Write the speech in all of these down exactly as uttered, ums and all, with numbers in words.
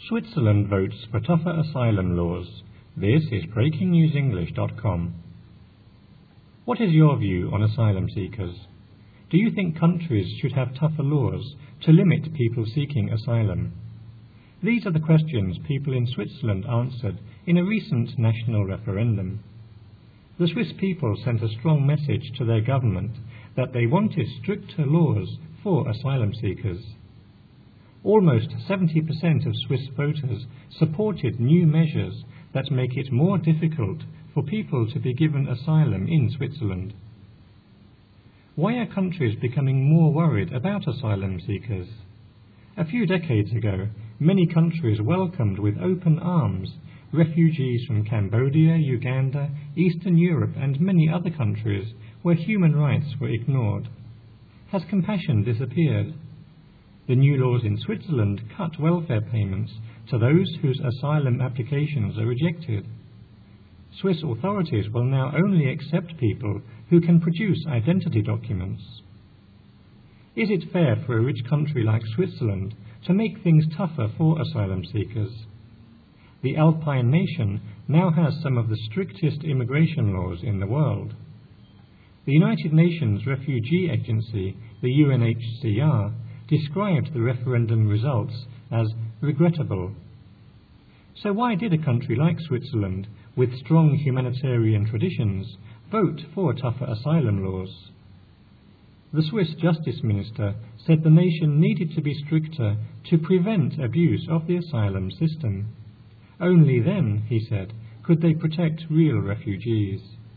Switzerland votes for tougher asylum laws. This is breaking news english dot com. What is your view on asylum seekers? Do you think countries should have tougher laws to limit people seeking asylum? These are the questions people in Switzerland answered in a recent national referendum. The Swiss people sent a strong message to their government that they wanted stricter laws for asylum seekers. Almost seventy percent of Swiss voters supported new measures that make it more difficult for people to be given asylum in Switzerland. Why are countries becoming more worried about asylum seekers? A few decades ago, many countries welcomed with open arms refugees from Cambodia, Uganda, Eastern Europe and many other countries where human rights were ignored. Has compassion disappeared? The new laws in Switzerland cut welfare payments to those whose asylum applications are rejected. Swiss authorities will now only accept people who can produce identity documents. Is it fair for a rich country like Switzerland to make things tougher for asylum seekers? The Alpine nation now has some of the strictest immigration laws in the world. The United Nations Refugee Agency, the U N H C R, described the referendum results as regrettable. So why did a country like Switzerland, with strong humanitarian traditions, vote for tougher asylum laws? The Swiss Justice Minister said the nation needed to be stricter to prevent abuse of the asylum system. Only then, he said, could they protect real refugees.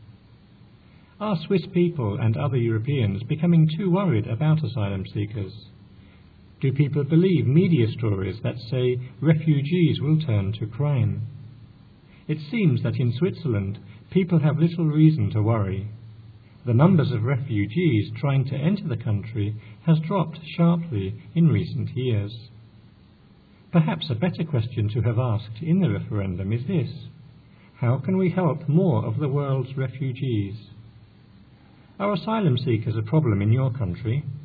Are Swiss people and other Europeans becoming too worried about asylum seekers? Do people believe media stories that say refugees will turn to crime? It seems that in Switzerland, people have little reason to worry. The numbers of refugees trying to enter the country has dropped sharply in recent years. Perhaps a better question to have asked in the referendum is this: how can we help more of the world's refugees? Are asylum seekers a problem in your country?